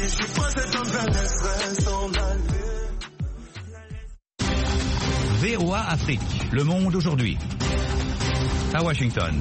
VOA Afrique, le monde aujourd'hui. À Washington.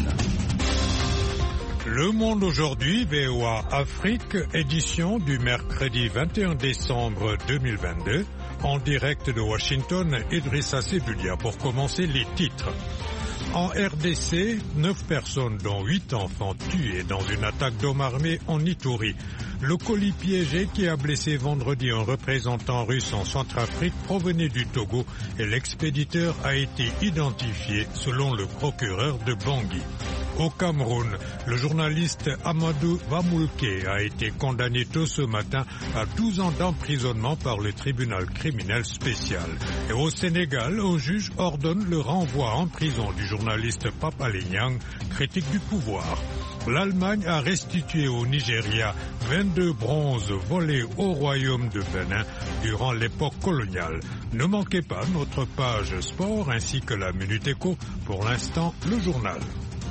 Le monde aujourd'hui, VOA Afrique, édition du mercredi 21 décembre 2022. En direct de Washington, Idrissa Sebulia pour commencer les titres. En RDC, 9 personnes dont 8 enfants tués dans une attaque d'hommes armés en Ituri. Le colis piégé qui a blessé vendredi un représentant russe en Centrafrique provenait du Togo et l'expéditeur a été identifié selon le procureur de Bangui. Au Cameroun, le journaliste Amadou Vamulke a été condamné tôt ce matin à 12 ans d'emprisonnement par le tribunal criminel spécial. Et au Sénégal, un juge ordonne le renvoi en prison du journaliste Pape Alé Niang, critique du pouvoir. L'Allemagne a restitué au Nigeria 22 bronzes volés au royaume de Bénin durant l'époque coloniale. Ne manquez pas notre page sport ainsi que la Minute Éco. Pour l'instant, le journal.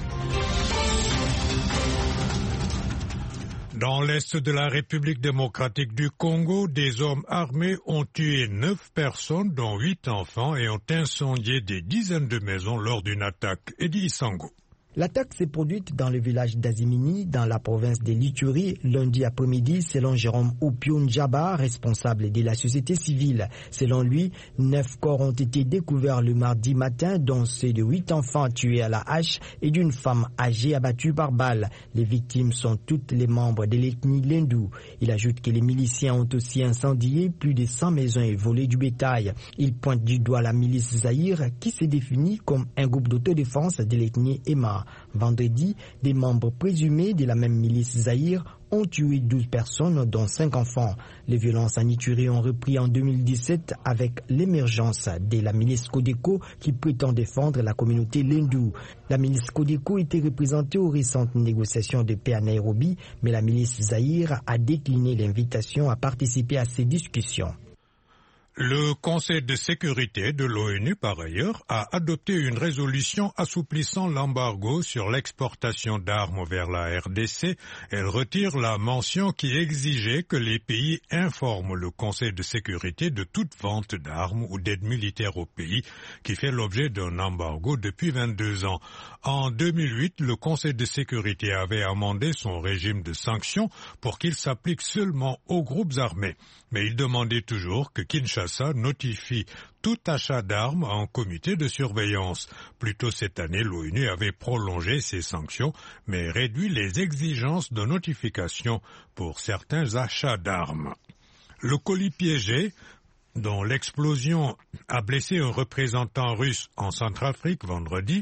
Dans l'est de la République démocratique du Congo, des hommes armés ont tué 9 personnes, dont 8 enfants, et ont incendié des dizaines de maisons lors d'une attaque. Edi Isango. L'attaque s'est produite dans le village d'Azimini, dans la province de l'Ituri, lundi après-midi, selon Jérôme Opion Djaba, responsable de la société civile. Selon lui, 9 corps ont été découverts le mardi matin, dont ceux de 8 enfants tués à la hache et d'une femme âgée abattue par balle. Les victimes sont toutes les membres de l'ethnie Lendou. Il ajoute que les miliciens ont aussi incendié plus de 100 maisons et volé du bétail. Il pointe du doigt la milice Zaïre, qui s'est définie comme un groupe d'autodéfense de l'ethnie Emma. Vendredi, des membres présumés de la même milice Zaïre ont tué 12 personnes, dont 5 enfants. Les violences en Ituri ont repris en 2017 avec l'émergence de la milice Codeco qui prétend défendre la communauté Lendou. La milice Codeco était représentée aux récentes négociations de paix à Nairobi, mais la milice Zaïre a décliné l'invitation à participer à ces discussions. Le Conseil de sécurité de l'ONU, par ailleurs, a adopté une résolution assouplissant l'embargo sur l'exportation d'armes vers la RDC. Elle retire la mention qui exigeait que les pays informent le Conseil de sécurité de toute vente d'armes ou d'aide militaire au pays, qui fait l'objet d'un embargo depuis 22 ans. En 2008, le Conseil de sécurité avait amendé son régime de sanctions pour qu'il s'applique seulement aux groupes armés. Mais il demandait toujours que Kinshasa notifie tout achat d'armes à un comité de surveillance. Plus tôt cette année, l'ONU avait prolongé ses sanctions, mais réduit les exigences de notification pour certains achats d'armes. Le colis piégé, dont l'explosion a blessé un représentant russe en Centrafrique vendredi,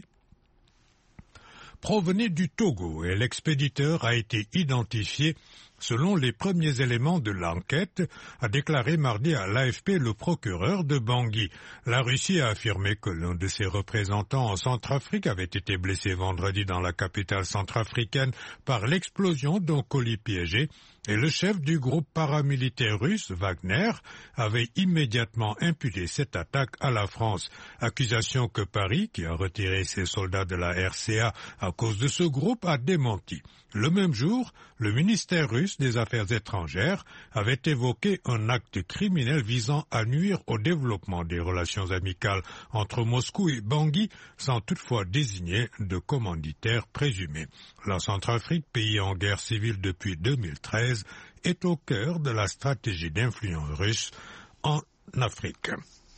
provenait du Togo et l'expéditeur a été identifié selon les premiers éléments de l'enquête, a déclaré mardi à l'AFP le procureur de Bangui. La Russie a affirmé que l'un de ses représentants en Centrafrique avait été blessé vendredi dans la capitale centrafricaine par l'explosion d'un colis piégé et le chef du groupe paramilitaire russe, Wagner, avait immédiatement imputé cette attaque à la France. Accusation que Paris, qui a retiré ses soldats de la RCA à cause de ce groupe, a démenti. Le même jour, le ministère russe des Affaires étrangères avait évoqué un acte criminel visant à nuire au développement des relations amicales entre Moscou et Bangui, sans toutefois désigner de commanditaire présumé. La Centrafrique, pays en guerre civile depuis 2013, est au cœur de la stratégie d'influence russe en Afrique.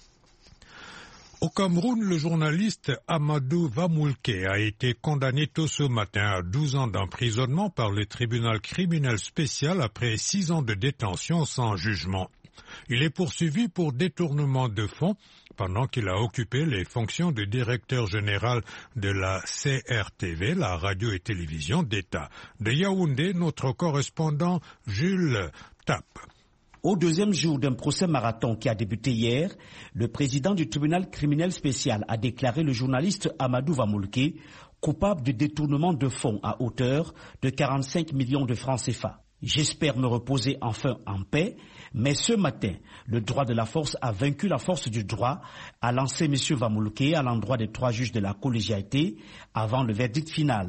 Au Cameroun, le journaliste Amadou Vamulke a été condamné tôt ce matin à 12 ans d'emprisonnement par le tribunal criminel spécial après 6 ans de détention sans jugement. Il est poursuivi pour détournement de fonds pendant qu'il a occupé les fonctions de directeur général de la CRTV, la radio et télévision d'État. De Yaoundé, notre correspondant Jules Tape. Au deuxième jour d'un procès marathon qui a débuté hier, le président du tribunal criminel spécial a déclaré le journaliste Amadou Vamulke coupable de détournement de fonds à hauteur de 45 millions de francs CFA. J'espère me reposer enfin en paix, mais ce matin, le droit de la force a vaincu la force du droit, a lancé M. Vamulke à l'endroit des 3 juges de la collégialité avant le verdict final.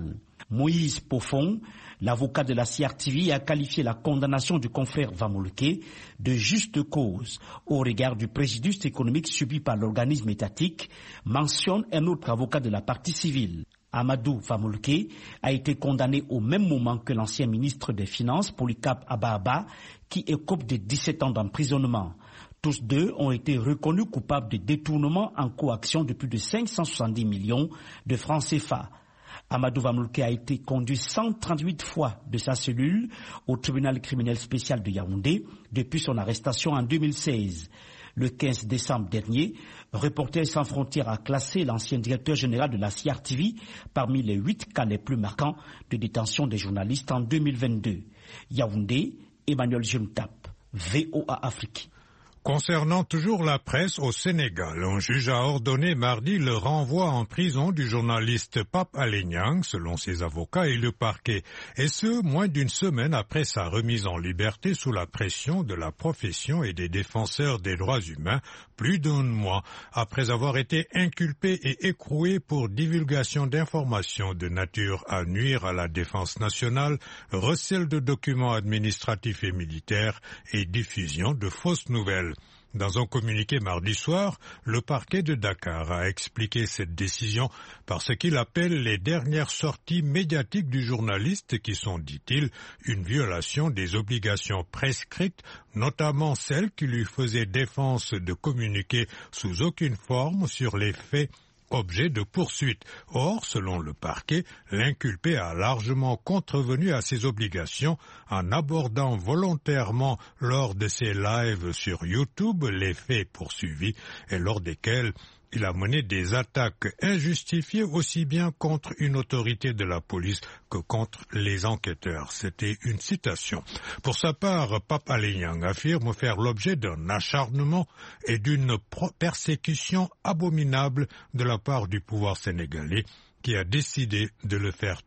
Moïse Pofon, l'avocat de la CRTV, a qualifié la condamnation du confrère Vamolke de juste cause au regard du préjudice économique subi par l'organisme étatique, mentionne un autre avocat de la partie civile. Amadou Vamolke a été condamné au même moment que l'ancien ministre des Finances, Polycarpe Ababa, qui écope de 17 ans d'emprisonnement. Tous deux ont été reconnus coupables de détournement en coaction de plus de 570 millions de francs CFA. Amadou Vamolke a été conduit 138 fois de sa cellule au tribunal criminel spécial de Yaoundé depuis son arrestation en 2016. Le 15 décembre dernier, Reporters sans frontières a classé l'ancien directeur général de la CRTV parmi les 8 cas les plus marquants de détention des journalistes en 2022. Yaoundé, Emmanuel Jumtap, VOA Afrique. Concernant toujours la presse au Sénégal, un juge a ordonné mardi le renvoi en prison du journaliste Pape Alé Niang, selon ses avocats et le parquet, et ce, moins d'une semaine après sa remise en liberté sous la pression de la profession et des défenseurs des droits humains, plus d'un mois après avoir été inculpé et écroué pour divulgation d'informations de nature à nuire à la défense nationale, recel de documents administratifs et militaires et diffusion de fausses nouvelles. Dans un communiqué mardi soir, le parquet de Dakar a expliqué cette décision par ce qu'il appelle les dernières sorties médiatiques du journaliste qui sont, dit-il, une violation des obligations prescrites, notamment celles qui lui faisaient défense de communiquer sous aucune forme sur les faits objet de poursuite. Or, selon le parquet, l'inculpé a largement contrevenu à ses obligations en abordant volontairement lors de ses lives sur YouTube les faits poursuivis et lors desquels il a mené des attaques injustifiées aussi bien contre une autorité de la police que contre les enquêteurs. C'était une citation. Pour sa part, Pape Alé Niang affirme faire l'objet d'un acharnement et d'une persécution abominable de la part du pouvoir sénégalais qui a décidé de le faire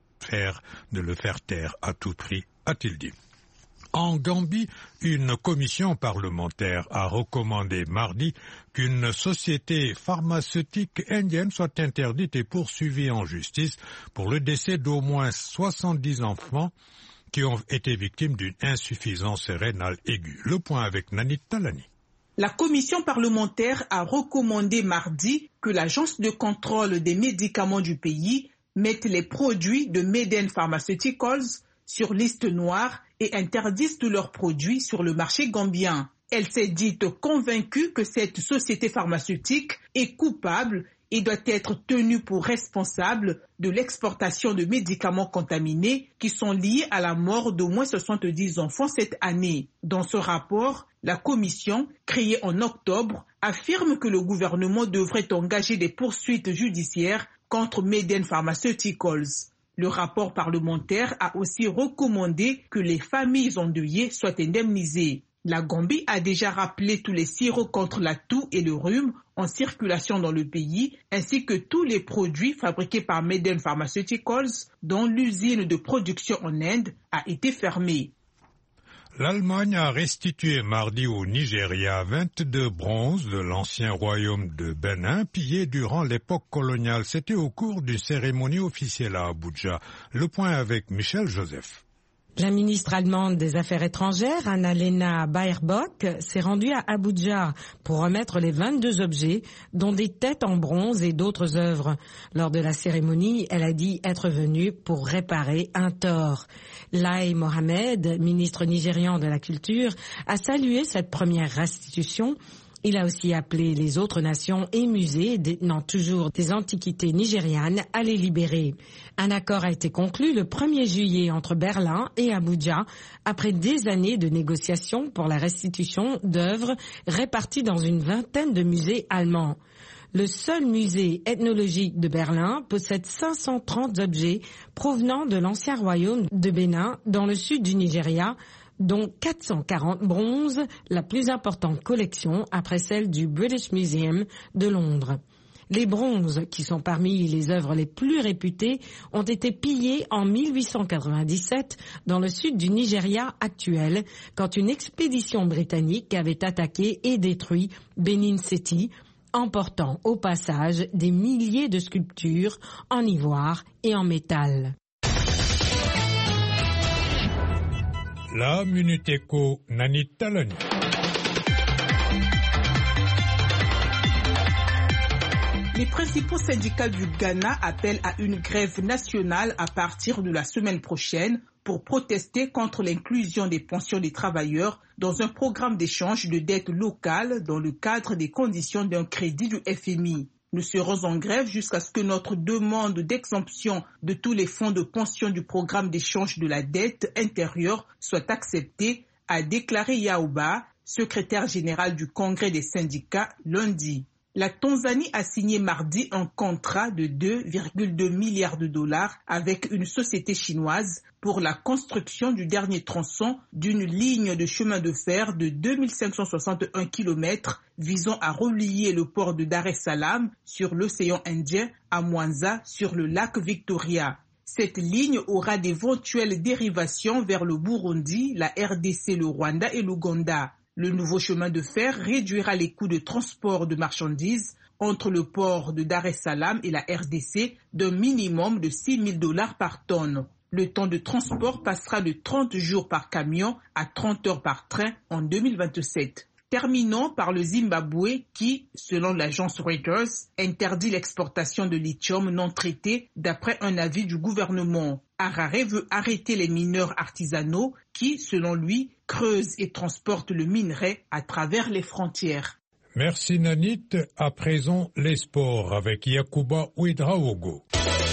taire à tout prix, a-t-il dit. En Gambie, une commission parlementaire a recommandé mardi qu'une société pharmaceutique indienne soit interdite et poursuivie en justice pour le décès d'au moins 70 enfants qui ont été victimes d'une insuffisance rénale aiguë. Le point avec Nanit Talani. La commission parlementaire a recommandé mardi que l'agence de contrôle des médicaments du pays mette les produits de Meden Pharmaceuticals sur liste noire et interdisent tous leurs produits sur le marché gambien. Elle s'est dite convaincue que cette société pharmaceutique est coupable et doit être tenue pour responsable de l'exportation de médicaments contaminés qui sont liés à la mort d'au moins 70 enfants cette année. Dans ce rapport, la commission, créée en octobre, affirme que le gouvernement devrait engager des poursuites judiciaires contre Meden Pharmaceuticals. Le rapport parlementaire a aussi recommandé que les familles endeuillées soient indemnisées. La Gambie a déjà rappelé tous les sirops contre la toux et le rhume en circulation dans le pays, ainsi que tous les produits fabriqués par Meden Pharmaceuticals, dont l'usine de production en Inde a été fermée. L'Allemagne a restitué mardi au Nigeria 22 bronzes de l'ancien royaume de Bénin pillés durant l'époque coloniale. C'était au cours d'une cérémonie officielle à Abuja. Le point avec Michel Joseph. La ministre allemande des Affaires étrangères, Annalena Baerbock, s'est rendue à Abuja pour remettre les 22 objets, dont des têtes en bronze et d'autres œuvres. Lors de la cérémonie, elle a dit être venue pour réparer un tort. Lai Mohammed, ministre nigérian de la Culture, a salué cette première restitution. Il a aussi appelé les autres nations et musées détenant toujours des antiquités nigérianes à les libérer. Un accord a été conclu le 1er juillet entre Berlin et Abuja après des années de négociations pour la restitution d'œuvres réparties dans une vingtaine de musées allemands. Le seul musée ethnologique de Berlin possède 530 objets provenant de l'ancien royaume de Bénin dans le sud du Nigeria, dont 440 bronzes, la plus importante collection après celle du British Museum de Londres. Les bronzes, qui sont parmi les œuvres les plus réputées, ont été pillés en 1897 dans le sud du Nigeria actuel, quand une expédition britannique avait attaqué et détruit Benin City, emportant au passage des milliers de sculptures en ivoire et en métal. La Minute Éco, Nanit Talani. Les principaux syndicats du Ghana appellent à une grève nationale à partir de la semaine prochaine pour protester contre l'inclusion des pensions des travailleurs dans un programme d'échange de dettes locales dans le cadre des conditions d'un crédit du FMI. Nous serons en grève jusqu'à ce que notre demande d'exemption de tous les fonds de pension du programme d'échange de la dette intérieure soit acceptée, a déclaré Yaouba, secrétaire général du Congrès des syndicats, lundi. La Tanzanie a signé mardi un contrat de 2,2 milliards de dollars avec une société chinoise pour la construction du dernier tronçon d'une ligne de chemin de fer de 2561 km visant à relier le port de Dar es Salaam sur l'océan Indien à Mwanza sur le lac Victoria. Cette ligne aura d'éventuelles dérivations vers le Burundi, la RDC, le Rwanda et l'Ouganda. Le nouveau chemin de fer réduira les coûts de transport de marchandises entre le port de Dar es Salaam et la RDC d'un minimum de $6,000 par tonne. Le temps de transport passera de 30 jours par camion à 30 heures par train en 2027. Terminons par le Zimbabwe qui, selon l'agence Reuters, interdit l'exportation de lithium non traité d'après un avis du gouvernement. Harare veut arrêter les mineurs artisanaux qui, selon lui, creusent et transportent le minerai à travers les frontières. Merci Nanit. À présent, les sports avec Yacouba Ouedraogo.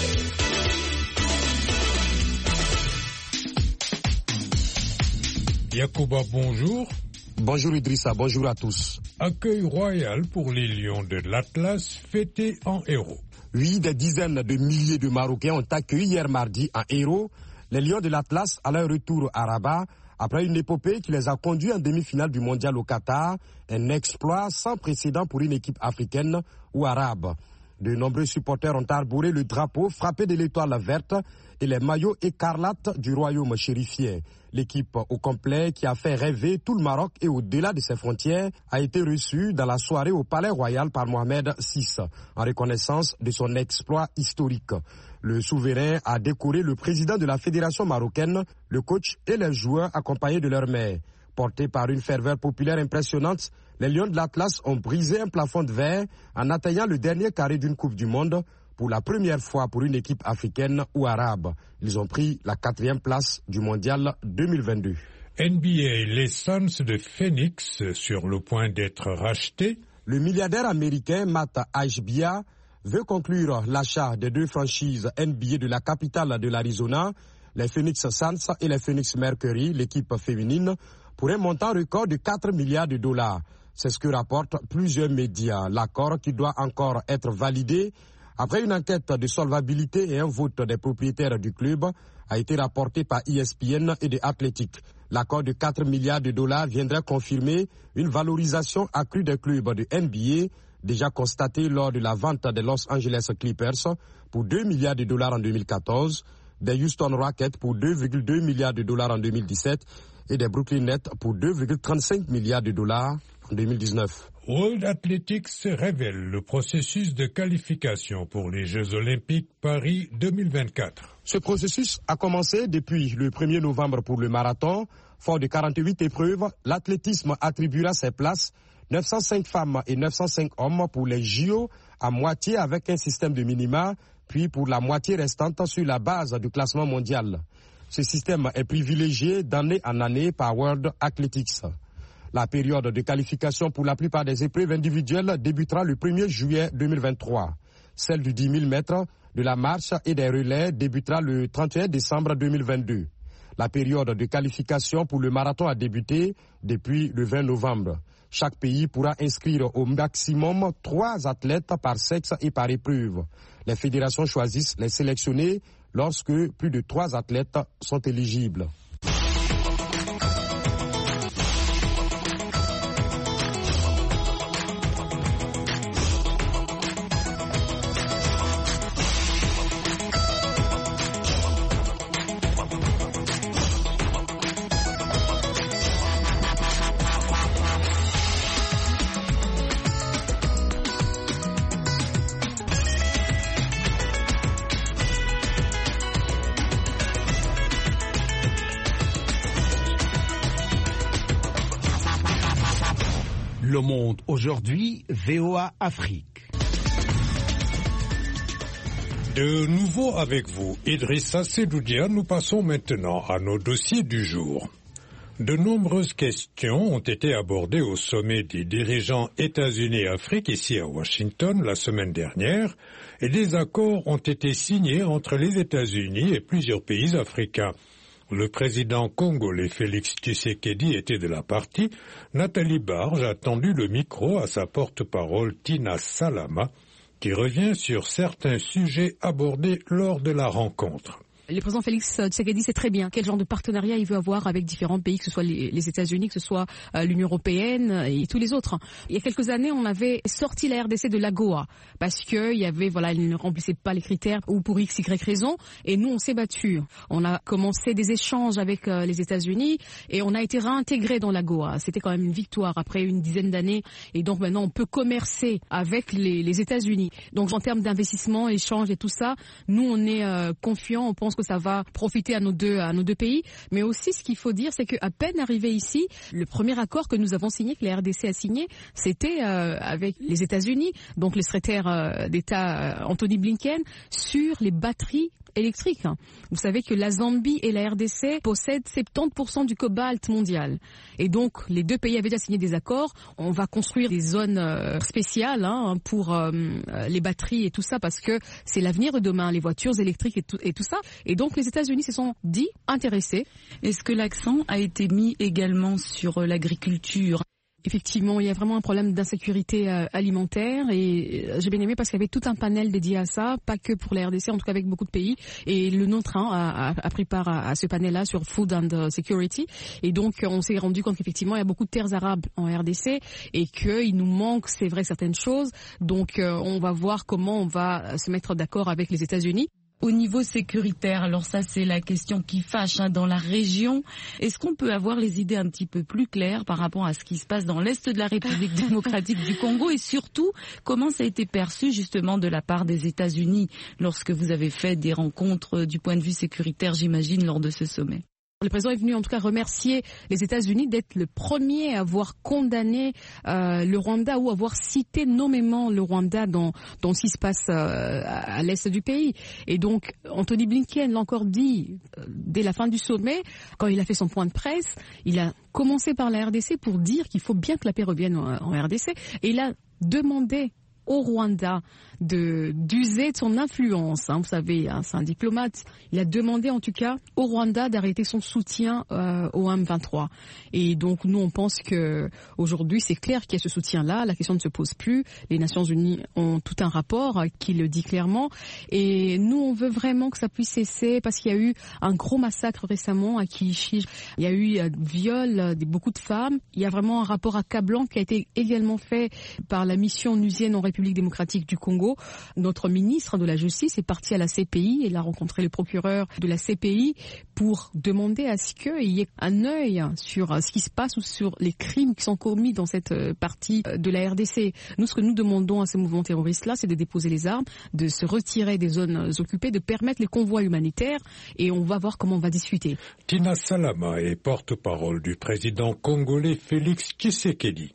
Yacouba, bonjour. Bonjour Idrissa, bonjour à tous. Accueil royal pour les Lions de l'Atlas fêtés en héros. Oui, des dizaines de milliers de Marocains ont accueilli hier mardi en héros les Lions de l'Atlas à leur retour à Rabat après une épopée qui les a conduits en demi-finale du mondial au Qatar, un exploit sans précédent pour une équipe africaine ou arabe. De nombreux supporters ont arboré le drapeau frappé de l'étoile verte et les maillots écarlates du royaume chérifien. L'équipe au complet qui a fait rêver tout le Maroc et au-delà de ses frontières a été reçue dans la soirée au Palais Royal par Mohamed VI en reconnaissance de son exploit historique. Le souverain a décoré le président de la fédération marocaine, le coach et les joueurs accompagnés de leur mère. Portés par une ferveur populaire impressionnante, les Lions de l'Atlas ont brisé un plafond de verre en atteignant le dernier carré d'une Coupe du Monde pour la première fois pour une équipe africaine ou arabe. Ils ont pris la 4e place du mondial 2022. NBA, les Suns de Phoenix sur le point d'être rachetés. Le milliardaire américain Matt Ishbia veut conclure l'achat des 2 franchises NBA de la capitale de l'Arizona, les Phoenix Suns et les Phoenix Mercury, l'équipe féminine, pour un montant record de 4 milliards de dollars. C'est ce que rapportent plusieurs médias. L'accord, qui doit encore être validé après une enquête de solvabilité et un vote des propriétaires du club, a été rapporté par ESPN et The Athletic. L'accord de 4 milliards de dollars viendrait confirmer une valorisation accrue des clubs de NBA, déjà constatée lors de la vente des Los Angeles Clippers pour 2 milliards de dollars en 2014, des Houston Rockets pour 2,2 milliards de dollars en 2017 et des Brooklyn Nets pour 2,35 milliards de dollars en 2019. World Athletics révèle le processus de qualification pour les Jeux Olympiques Paris 2024. Ce processus a commencé depuis le 1er novembre pour le marathon. Fort de 48 épreuves, l'athlétisme attribuera ses places 905 femmes et 905 hommes pour les JO à moitié avec un système de minima, puis pour la moitié restante sur la base du classement mondial. Ce système est privilégié d'année en année par World Athletics. La période de qualification pour la plupart des épreuves individuelles débutera le 1er juillet 2023. Celle du 10 000 mètres, de la marche et des relais débutera le 31 décembre 2022. La période de qualification pour le marathon a débuté depuis le 20 novembre. Chaque pays pourra inscrire au maximum 3 athlètes par sexe et par épreuve. Les fédérations choisissent les sélectionnés lorsque plus de 3 athlètes sont éligibles. Le Monde aujourd'hui, VOA Afrique. De nouveau avec vous, Idrissa Sedoudia, nous passons maintenant à nos dossiers du jour. De nombreuses questions ont été abordées au sommet des dirigeants États-Unis-Afrique ici à Washington la semaine dernière et des accords ont été signés entre les États-Unis et plusieurs pays africains. Le président congolais Félix Tshisekedi était de la partie. Nathalie Barge a tendu le micro à sa porte-parole Tina Salama qui revient sur certains sujets abordés lors de la rencontre. Le président Félix Tshisekedi sait très bien quel genre de partenariat il veut avoir avec différents pays, que ce soit les États-Unis, que ce soit l'Union européenne et tous les autres. Il y a quelques années, on avait sorti la RDC de l'AGOA parce que il y avait, il ne remplissait pas les critères ou pour X, Y raison. Et nous, on s'est battu. On a commencé des échanges avec les États-Unis et on a été réintégré dans l'AGOA. C'était quand même une victoire après une dizaine d'années. Et donc maintenant, on peut commercer avec les États-Unis. Donc en termes d'investissement, échange et tout ça, nous, on est confiants. On pense que ça va profiter à nos deux pays. Mais aussi, ce qu'il faut dire, c'est qu'à peine arrivé ici, le premier accord que nous avons signé, que la RDC a signé, c'était avec les États-Unis, donc le secrétaire d'État Anthony Blinken, sur les batteries électriques. Vous savez que la Zambie et la RDC possèdent 70% du cobalt mondial. Et donc, les deux pays avaient déjà signé des accords. On va construire des zones spéciales pour les batteries et tout ça, parce que c'est l'avenir de demain, les voitures électriques et tout ça. Et donc, les États-Unis se sont dit intéressés. Est-ce que l'accent a été mis également sur l'agriculture ? Effectivement, il y a vraiment un problème d'insécurité alimentaire et j'ai bien aimé parce qu'il y avait tout un panel dédié à ça, pas que pour la RDC, en tout cas avec beaucoup de pays. Et le nôtre a pris part à ce panel-là sur Food and Security. Et donc, on s'est rendu compte qu'effectivement, il y a beaucoup de terres arables en RDC et qu'il nous manque, c'est vrai, certaines choses. Donc, on va voir comment on va se mettre d'accord avec les États-Unis. Au niveau sécuritaire, alors ça c'est la question qui fâche dans la région. Est-ce qu'on peut avoir les idées un petit peu plus claires par rapport à ce qui se passe dans l'Est de la République démocratique du Congo et surtout comment ça a été perçu justement de la part des États-Unis lorsque vous avez fait des rencontres du point de vue sécuritaire, j'imagine, lors de ce sommet? Le président est venu en tout cas remercier les États-Unis d'être le premier à avoir condamné le Rwanda ou avoir cité nommément le Rwanda dans ce qui se passe à l'est du pays. Et donc Anthony Blinken l'a encore dit dès la fin du sommet, quand il a fait son point de presse, il a commencé par la RDC pour dire qu'il faut bien que la paix revienne en RDC. Et il a demandé au Rwanda d'user de son influence. Vous savez, c'est un diplomate. Il a demandé en tout cas au Rwanda d'arrêter son soutien au M23. Et donc nous, on pense que aujourd'hui, c'est clair qu'il y a ce soutien-là. La question ne se pose plus. Les Nations Unies ont tout un rapport qui le dit clairement. Et nous, on veut vraiment que ça puisse cesser parce qu'il y a eu un gros massacre récemment à Kiishi. Il y a eu viol de beaucoup de femmes. Il y a vraiment un rapport accablant qui a été également fait par la mission onusienne en République démocratique du Congo. Notre ministre de la Justice est parti à la CPI. Elle a rencontré le procureur de la CPI pour demander à ce qu'il y ait un œil sur ce qui se passe ou sur les crimes qui sont commis dans cette partie de la RDC. Nous, ce que nous demandons à ces mouvements terroristes-là, c'est de déposer les armes, de se retirer des zones occupées, de permettre les convois humanitaires et on va voir comment on va discuter. Tina Salama est porte-parole du président congolais Félix Tshisekedi.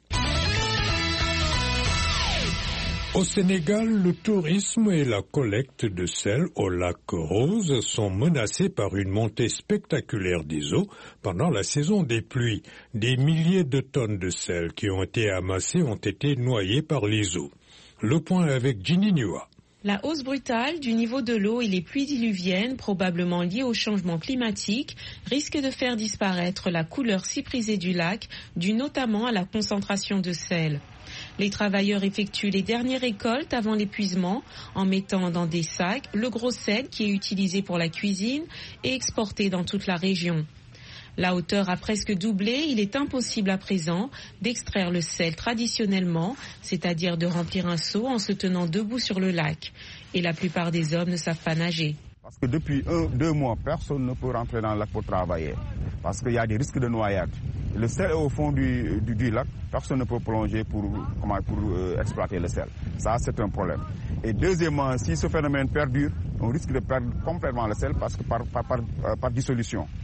Au Sénégal, le tourisme et la collecte de sel au lac Rose sont menacés par une montée spectaculaire des eaux pendant la saison des pluies. Des milliers de tonnes de sel qui ont été amassées ont été noyées par les eaux. Le point avec Ginny Nua. La hausse brutale du niveau de l'eau et les pluies diluviennes, probablement liées au changement climatique, risquent de faire disparaître la couleur si prisée du lac, due notamment à la concentration de sel. Les travailleurs effectuent les dernières récoltes avant l'épuisement en mettant dans des sacs le gros sel qui est utilisé pour la cuisine et exporté dans toute la région. La hauteur a presque doublé, il est impossible à présent d'extraire le sel traditionnellement, c'est-à-dire de remplir un seau en se tenant debout sur le lac. Et la plupart des hommes ne savent pas nager. Parce que depuis 2 mois, personne ne peut rentrer dans le lac pour travailler. Parce qu'il y a des risques de noyade. Le sel est au fond du lac, personne ne peut plonger pour exploiter le sel. Ça, c'est un problème. Et deuxièmement, si ce phénomène perdure, on risque de perdre complètement le sel parce que par dissolution.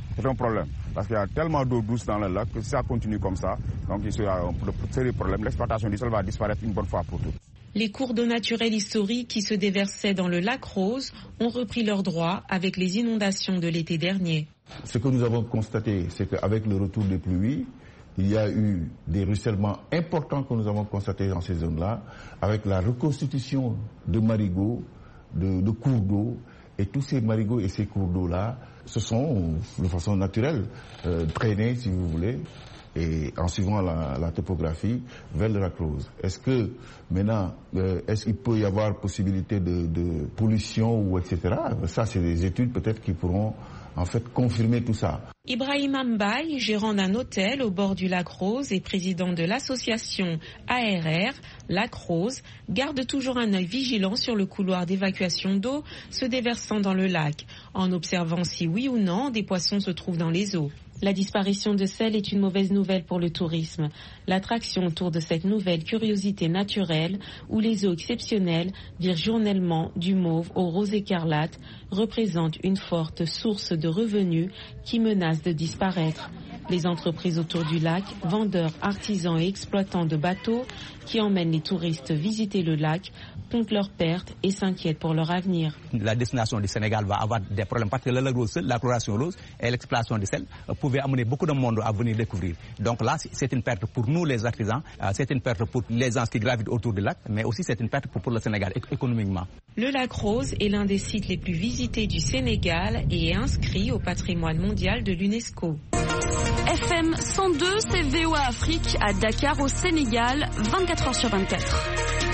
c'est un problème. Parce qu'il y a tellement d'eau douce dans le lac que si ça continue comme ça, donc il y a un sérieux problème. L'exploitation du sol va disparaître une bonne fois pour toutes. Les cours d'eau naturelle historiques qui se déversaient dans le lac Rose ont repris leurs droits avec les inondations de l'été dernier. Ce que nous avons constaté, c'est qu'avec le retour des pluies, il y a eu des ruissellements importants que nous avons constatés dans ces zones-là, avec la reconstitution de marigots, de cours d'eau, et tous ces marigots et ces cours d'eau-là se sont, de façon naturelle, drainés, si vous voulez, et en suivant la topographie, vers le lac Rose. Est-ce que maintenant, est-ce qu'il peut y avoir possibilité de pollution ou etc. Ça, c'est des études peut-être qui pourront en fait confirmer tout ça. Ibrahim Mbaye, gérant d'un hôtel au bord du lac Rose et président de l'association ARR Lac Rose, garde toujours un œil vigilant sur le couloir d'évacuation d'eau se déversant dans le lac, en observant si oui ou non des poissons se trouvent dans les eaux. La disparition de sel est une mauvaise nouvelle pour le tourisme. L'attraction autour de cette nouvelle curiosité naturelle, où les eaux exceptionnelles virent journellement du mauve au rose écarlate, représente une forte source de revenus qui menace de disparaître. Les entreprises autour du lac, vendeurs, artisans et exploitants de bateaux qui emmènent les touristes visiter le lac, comptent leurs pertes et s'inquiètent pour leur avenir. La destination du Sénégal va avoir des problèmes parce que le lac Rose, la coloration rose et l'exploitation du sel pouvaient amener beaucoup de monde à venir découvrir. Donc là, c'est une perte pour nous les artisans, c'est une perte pour les gens qui gravitent autour du lac, mais aussi c'est une perte pour le Sénégal économiquement. Le lac Rose est l'un des sites les plus visités du Sénégal et est inscrit au patrimoine mondial de l'UNESCO. FM 102, c'est VOA Afrique à Dakar au Sénégal, 24h/24.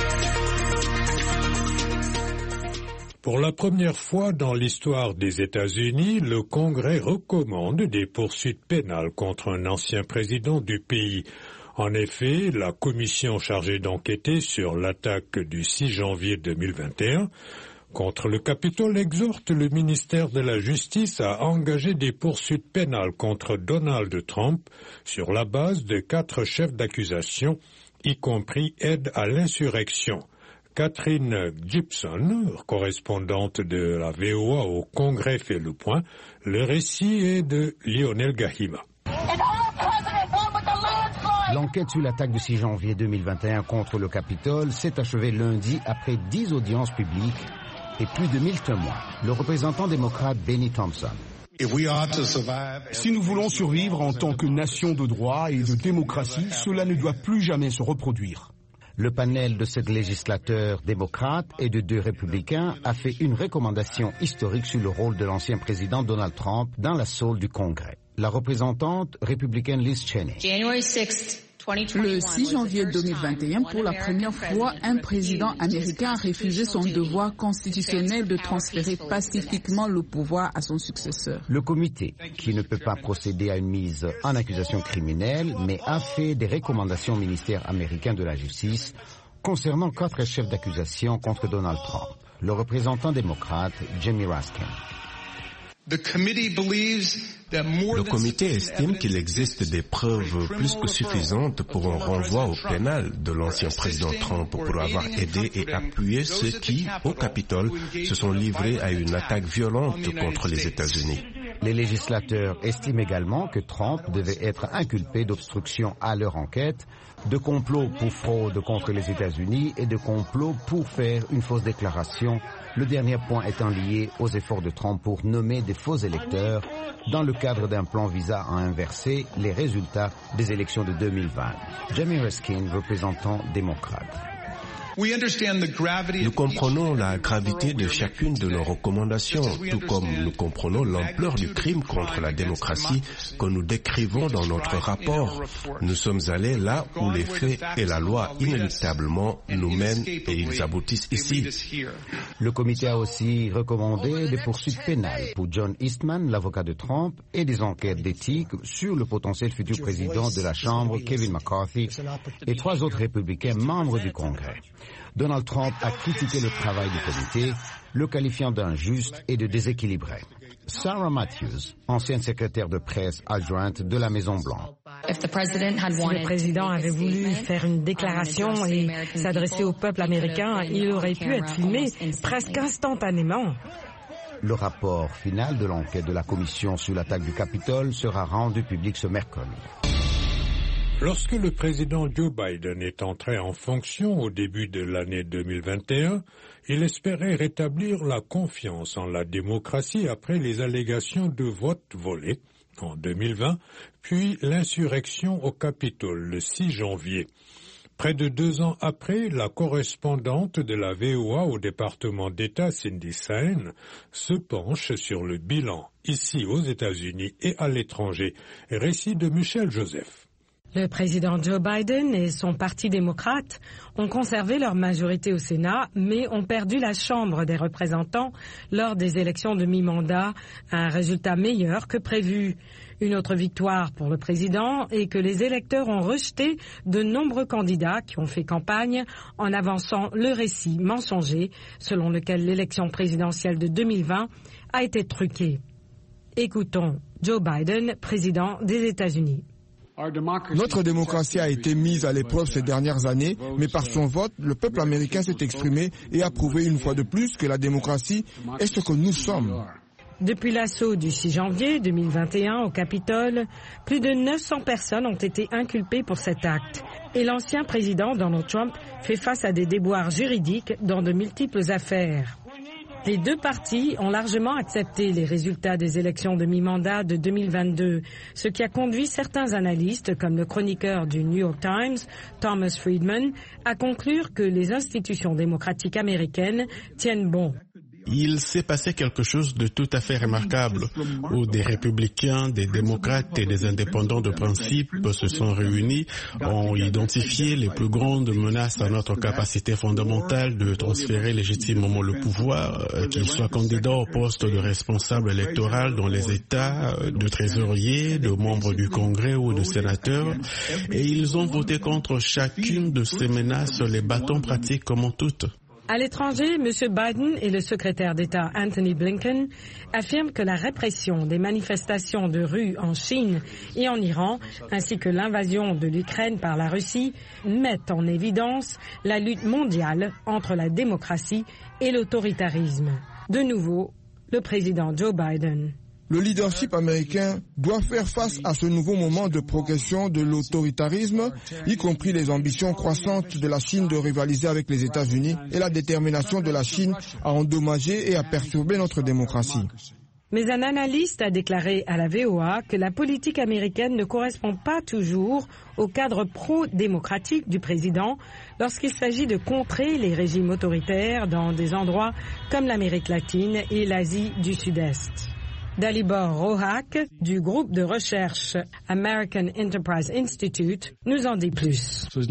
Pour la première fois dans l'histoire des États-Unis, le Congrès recommande des poursuites pénales contre un ancien président du pays. En effet, la commission chargée d'enquêter sur l'attaque du 6 janvier 2021 contre le Capitole exhorte le ministère de la Justice à engager des poursuites pénales contre Donald Trump sur la base de 4 chefs d'accusation, y compris aide à l'insurrection. Catherine Gibson, correspondante de la VOA au Congrès, fait le point. Le récit est de Lionel Gahima. L'enquête sur l'attaque du 6 janvier 2021 contre le Capitole s'est achevée lundi après 10 audiences publiques et plus de 1000 témoins. Le représentant démocrate Benny Thompson. Si nous voulons survivre en tant que nation de droit et de démocratie, cela ne doit plus jamais se reproduire. Le panel de 7 législateurs démocrates et de 2 républicains a fait une recommandation historique sur le rôle de l'ancien président Donald Trump dans la salle du Congrès. La représentante républicaine Liz Cheney. Le 6 janvier 2021, pour la première fois, un président américain a refusé son devoir constitutionnel de transférer pacifiquement le pouvoir à son successeur. Le comité, qui ne peut pas procéder à une mise en accusation criminelle, mais a fait des recommandations au ministère américain de la Justice concernant 4 chefs d'accusation contre Donald Trump. Le représentant démocrate, Jamie Raskin. Le comité estime qu'il existe des preuves plus que suffisantes pour un renvoi au pénal de l'ancien président Trump pour avoir aidé et appuyé ceux qui, au Capitole, se sont livrés à une attaque violente contre les États-Unis. Les législateurs estiment également que Trump devait être inculpé d'obstruction à leur enquête, de complot pour fraude contre les États-Unis et de complot pour faire une fausse déclaration, le dernier point étant lié aux efforts de Trump pour nommer des faux électeurs dans le cadre d'un plan visa à inverser les résultats des élections de 2020. Jamie Raskin, représentant démocrate. Nous comprenons la gravité de chacune de nos recommandations, tout comme nous comprenons l'ampleur du crime contre la démocratie que nous décrivons dans notre rapport. Nous sommes allés là où les faits et la loi inéluctablement nous mènent et ils aboutissent ici. Le comité a aussi recommandé des poursuites pénales pour John Eastman, l'avocat de Trump, et des enquêtes d'éthique sur le potentiel futur président de la Chambre, Kevin McCarthy, et 3 autres républicains membres du Congrès. Donald Trump a critiqué le travail du comité, le qualifiant d'injuste et de déséquilibré. Sarah Matthews, ancienne secrétaire de presse adjointe de la Maison-Blanche. Si le président avait voulu faire une déclaration et s'adresser au peuple américain, il aurait pu être filmé presque instantanément. Le rapport final de l'enquête de la commission sur l'attaque du Capitole sera rendu public ce mercredi. Lorsque le président Joe Biden est entré en fonction au début de l'année 2021, il espérait rétablir la confiance en la démocratie après les allégations de vote volé en 2020, puis l'insurrection au Capitole le 6 janvier. Près de 2 ans après, la correspondante de la VOA au département d'État, Cindy Saine, se penche sur le bilan ici aux États-Unis et à l'étranger. Récit de Michel Joseph. Le président Joe Biden et son parti démocrate ont conservé leur majorité au Sénat, mais ont perdu la Chambre des représentants lors des élections de mi-mandat, un résultat meilleur que prévu. Une autre victoire pour le président est que les électeurs ont rejeté de nombreux candidats qui ont fait campagne en avançant le récit mensonger selon lequel l'élection présidentielle de 2020 a été truquée. Écoutons Joe Biden, président des États-Unis. Notre démocratie a été mise à l'épreuve ces dernières années, mais par son vote, le peuple américain s'est exprimé et a prouvé une fois de plus que la démocratie est ce que nous sommes. Depuis l'assaut du 6 janvier 2021 au Capitole, plus de 900 personnes ont été inculpées pour cet acte. Et l'ancien président Donald Trump fait face à des déboires juridiques dans de multiples affaires. Les deux partis ont largement accepté les résultats des élections de mi-mandat de 2022, ce qui a conduit certains analystes, comme le chroniqueur du New York Times, Thomas Friedman, à conclure que les institutions démocratiques américaines tiennent bon. Il s'est passé quelque chose de tout à fait remarquable, où des républicains, des démocrates et des indépendants de principe se sont réunis, ont identifié les plus grandes menaces à notre capacité fondamentale de transférer légitimement le pouvoir, qu'ils soient candidats au poste de responsable électoral dans les États, de trésorier, de membres du Congrès ou de sénateurs, et ils ont voté contre chacune de ces menaces, les bâtons pratiques comme toutes. À l'étranger, M. Biden et le secrétaire d'État Anthony Blinken affirment que la répression des manifestations de rue en Chine et en Iran, ainsi que l'invasion de l'Ukraine par la Russie, mettent en évidence la lutte mondiale entre la démocratie et l'autoritarisme. De nouveau, le président Joe Biden. Le leadership américain doit faire face à ce nouveau moment de progression de l'autoritarisme, y compris les ambitions croissantes de la Chine de rivaliser avec les États-Unis et la détermination de la Chine à endommager et à perturber notre démocratie. Mais un analyste a déclaré à la VOA que la politique américaine ne correspond pas toujours au cadre pro-démocratique du président lorsqu'il s'agit de contrer les régimes autoritaires dans des endroits comme l'Amérique latine et l'Asie du Sud-Est. Dalibor Rohak, du groupe de recherche American Enterprise Institute, nous en dit plus. Ce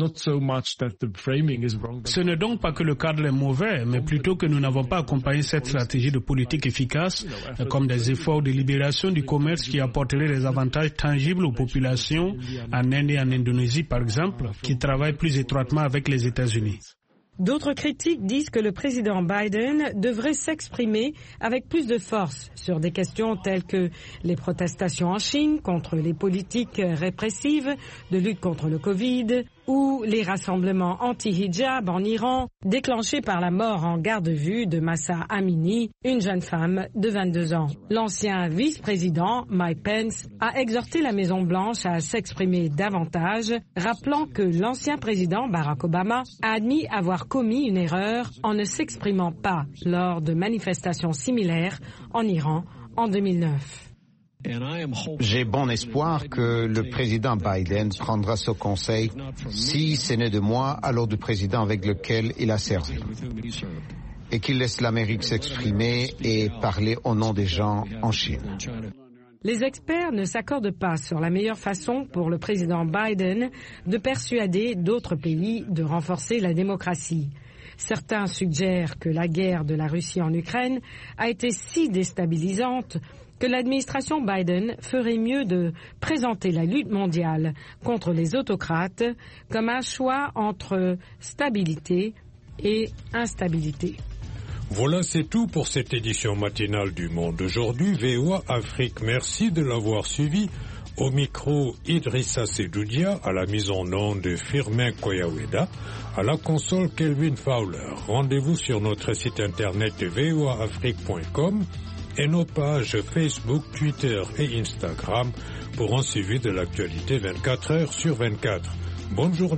n'est donc pas que le cadre est mauvais, mais plutôt que nous n'avons pas accompagné cette stratégie de politique efficace, comme des efforts de libération du commerce qui apporteraient des avantages tangibles aux populations, en Inde et en Indonésie par exemple, qui travaillent plus étroitement avec les États-Unis. D'autres critiques disent que le président Biden devrait s'exprimer avec plus de force sur des questions telles que les protestations en Chine contre les politiques répressives de lutte contre le Covid ou les rassemblements anti-hijab en Iran déclenchés par la mort en garde à vue de Mahsa Amini, une jeune femme de 22 ans. L'ancien vice-président Mike Pence a exhorté la Maison-Blanche à s'exprimer davantage, rappelant que l'ancien président Barack Obama a admis avoir commis une erreur en ne s'exprimant pas lors de manifestations similaires en Iran en 2009. J'ai bon espoir que le président Biden prendra ce conseil, si ce n'est de moi, alors du président avec lequel il a servi, et qu'il laisse l'Amérique s'exprimer et parler au nom des gens en Chine. Les experts ne s'accordent pas sur la meilleure façon pour le président Biden de persuader d'autres pays de renforcer la démocratie. Certains suggèrent que la guerre de la Russie en Ukraine a été si déstabilisante que l'administration Biden ferait mieux de présenter la lutte mondiale contre les autocrates comme un choix entre stabilité et instabilité. Voilà, c'est tout pour cette édition matinale du Monde aujourd'hui. VOA Afrique, merci de l'avoir suivi. Au micro, Idrissa Sedoudia, à la mise en onde Firmin Koyaweda, à la console Kelvin Fowler. Rendez-vous sur notre site internet voaafrique.com et nos pages Facebook, Twitter et Instagram pour un suivi de l'actualité 24 heures sur 24. Bonne journée.